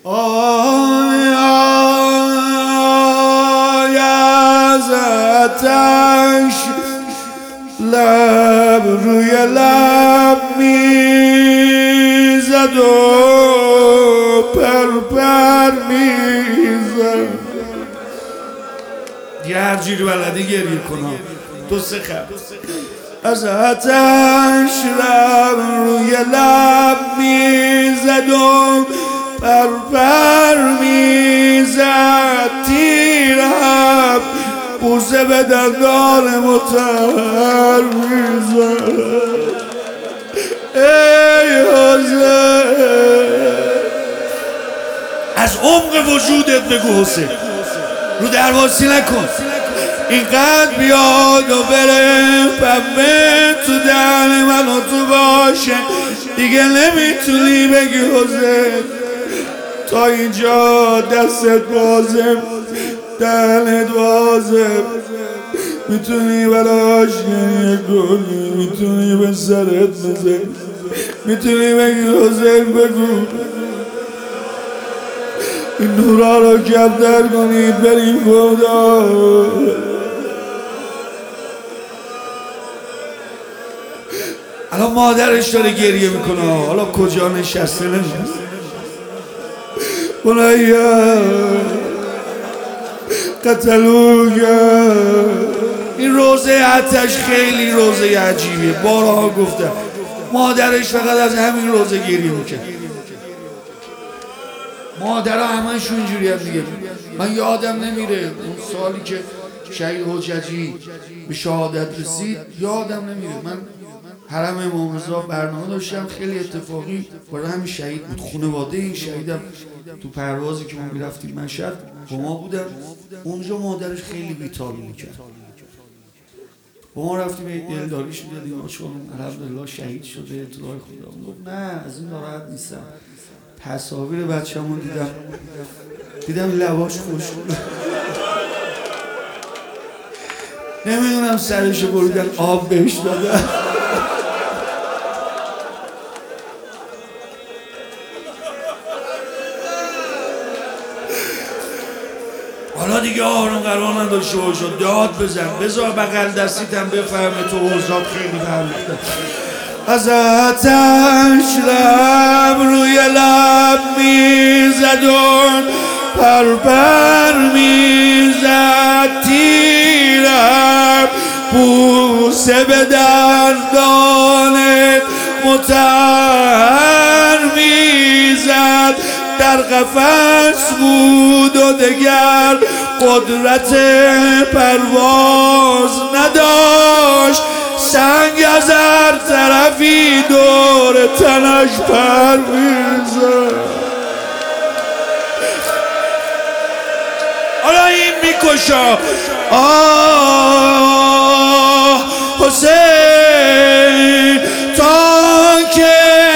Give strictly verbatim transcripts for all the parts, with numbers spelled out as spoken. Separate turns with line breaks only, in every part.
آی آی از آتش لب روی لب میزد و پر پر میزد. دیگه هر جوری بلدی گریه کنم دو سه خب. از آتش لب روی لب میزد و پر پر میزد. تیرم بوسه به دندان متر میزد. ای حسین از عمق وجودت بگو حسین، رو درواسی نکن، اینقدر بیاد و بره پمه تو دهن من و تو باشه دیگه نمیتونی بگی حسین. تا اینجا دستت بازه دهنت بازه، میتونی براش گریه کنی، میتونی به سرت بزنی، میتونی بگی حسین بگو این نورا رو کمتر کنید بریم خدا. الان مادرش داره گریه میکنه، حالا کجا نشسته نمیدونم. بنایا قتلوگا. این روزه آتش خیلی روزه عجیبیه. بارها گفتم مادرش فقط از همین روزه گریه میکنه. مادرها همه‌شون اینجوری هم دیگه. من یادم نمیره اون سالی که شهید حججی به شهادت رسید، یادم نمیره. من حرم امام رضا برنامه داشتم، خیلی اتفاقی برای همین شهید بود. خانواده این شهیدم تو پروازی که ما میرفتیم مشهد با ما بودن. اونجا مادرش خیلی بی‌تابی میکرد. با ما رفتیم دلداریش میدادیم، چون الحمدلله شهید شده اطلاع خدا. گفت نه از این ناراحت نیستم. تصاویر بچه‌مون دیدم دیدم لباش خوش بود. نمیدونم سرشو بریدن آب بهش دادن. حالا دیگه آروم قرار نداشته باشه، داد بزن، بذار بغل دستیتم بفهمه تو اوضاع خیلی فرموده. از آتش لب روی لب میزد و پر پر میزد. تیرم بوسه به دندان متر میزد. در قفس بود و دگر قدرت پرواز نداشت. سنگ از هر طرفی دور تنش پر میزد. حالا این میکشا. آه حسین تا که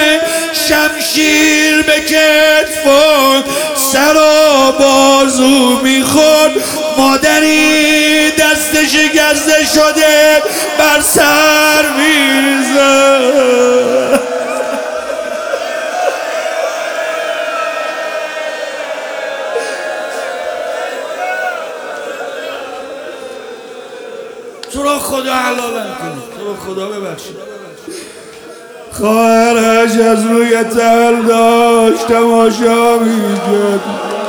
شمشیر به کتفون سر و بازو میخورد، مادری دست شکسته شده بر سر میزد. تو را خدا حلالم کنی، تو را خدا ببخشید. خواهرش از روی تل داشت تماشا میکرد.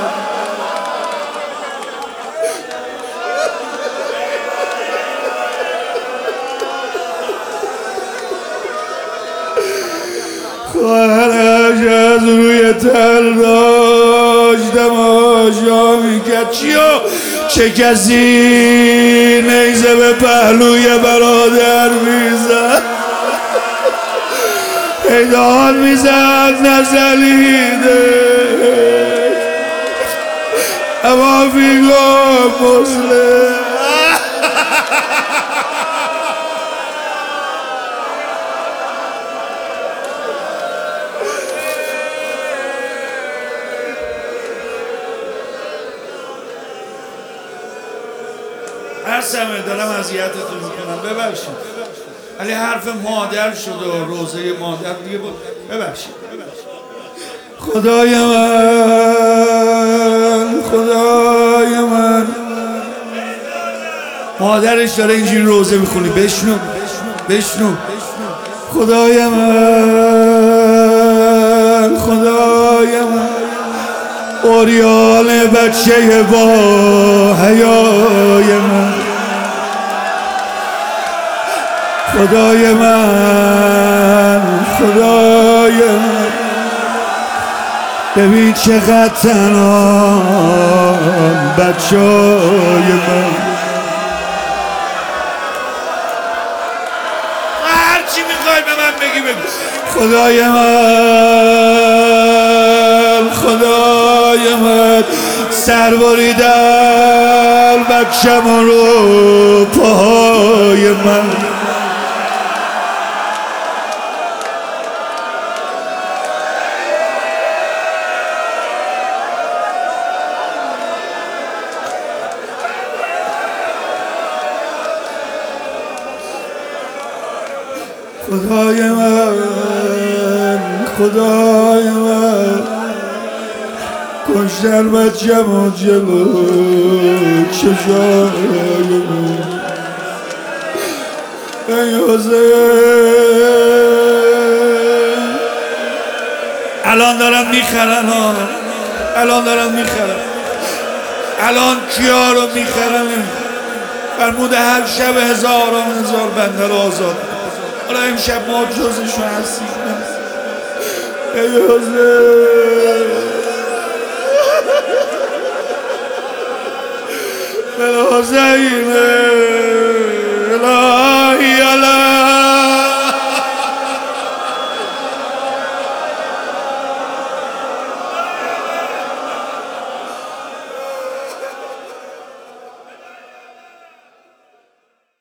خواهرش از روی تل داشت تماشا میکرد. چیو؟ چه کسی نیزه به پهلوی برادر میزد، ایدان میزد نزلیده اما فیگو مسلم. هستمه دارم اذیتتون میکنم ببخشید، ولی حرف مادر شد و روزه مادر دیگه بود. ببخشید خدای من خدای من. مادرش داره اینجوری روزه میخونی، بشنو بشنو. خدای من خدای من، اوریان بچه با حیای من. خدای من خدای من، ببین چقدر تنها بچه‌های من. هرچی میخوای به من بگی بگو. خدای من خدای من، سر بریدن بچه‌م رو پاهای من. خدای من خدای من، کشتر بچه‌م و جلو چشای من. ای حسین، الان دارم میخرن ها، الان دارم میخرن، الان کیا رو میخرن؟ فرموده هر شب هزاران هزار بنده رو آزاد. حالا امشب ما جزشون هستیم. ای حسین، من حسینه.